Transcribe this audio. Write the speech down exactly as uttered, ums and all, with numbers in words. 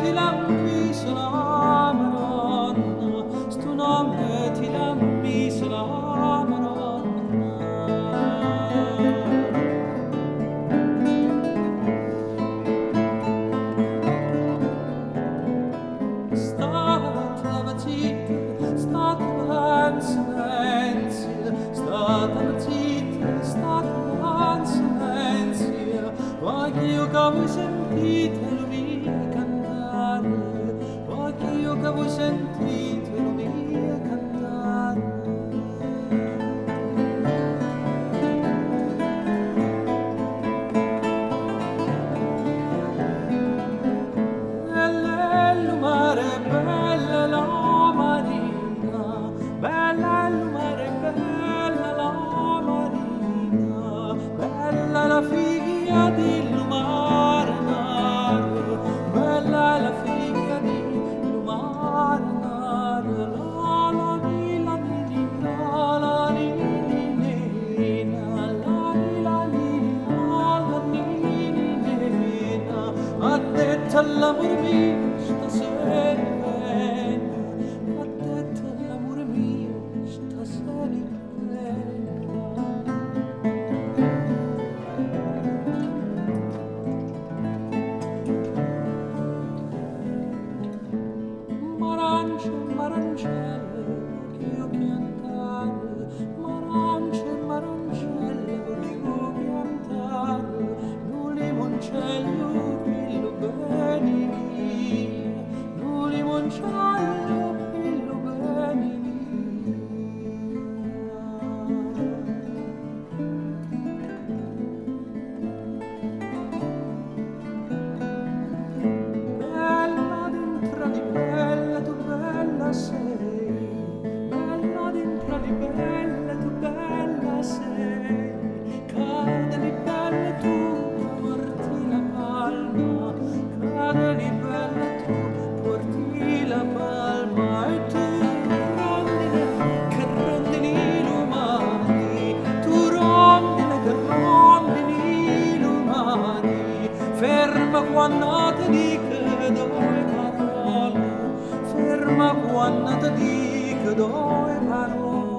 ti lampi sulla Madonna, sto nome ti lampi sulla Madonna. Stata zitta, stata in silenzio, stata zitta, stata in silenzio, voglio che voi sentite lo mio cantare, voglio che voi sentite lo mio cantare. Bella il mare, bella la marina, bella il mare, bella la marina, bella la figlia di Lumarnare, bella la figlia di Lumarnare, la la ni la ni ni la la ni ni ni na, la ni la ni la la ni ni ni na. Ha detto l'amore mio stasera venga, ha detto l'amore mio stasera venga. Marance, marancelle, voglio piantare, marance, marancelle, voglio piantare, un limoncello, pillo bene via, un limoncello, pillo bene via. Bella dentro di bella, tu bella sei, bella dentro di bella, tu bella sei, cade di bella tu, porti la palma, cade di bella tu, porti la palma, e tu rondine, che rondini lumani, tu rondine, che rondini lumani, ferma quando ti dico due parole, ferma quando ti dico due parole.